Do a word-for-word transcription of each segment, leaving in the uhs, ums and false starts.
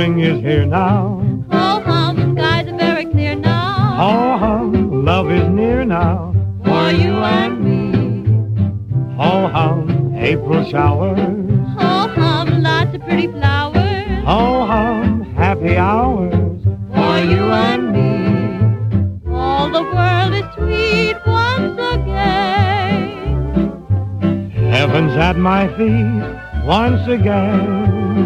spring is here now. Ho hum, skies are very clear now. Ho hum, love is near now. For you and me. Ho hum, April showers. Ho hum, lots of pretty flowers. Ho hum, happy hours. For you and me. All the world is sweet once again. Heaven's at my feet once again.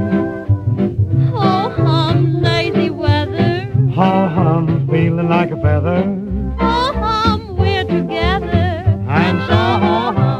Ho hum, lazy weather. Ho hum, feeling like a feather. Ho hum, we're together. And so ho hum.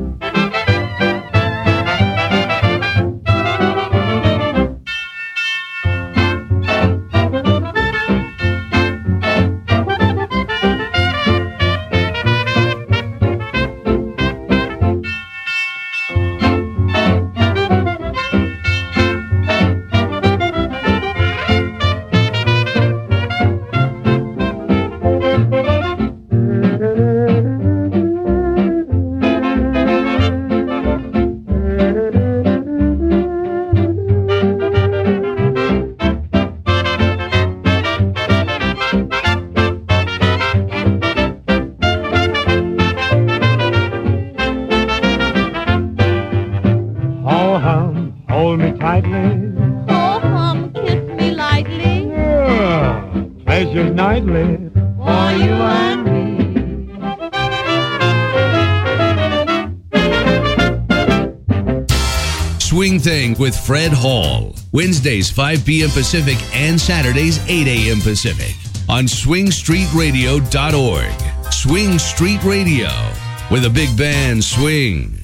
Ho hum, hold me tightly. Ho hum, kiss me lightly. Yeah, pleasures nightly. For you and me. Swing Thing with Fred Hall. Wednesdays, five p.m. Pacific and Saturdays, eight a.m. Pacific on swing street radio dot org. Swing Street Radio, where the big band swing.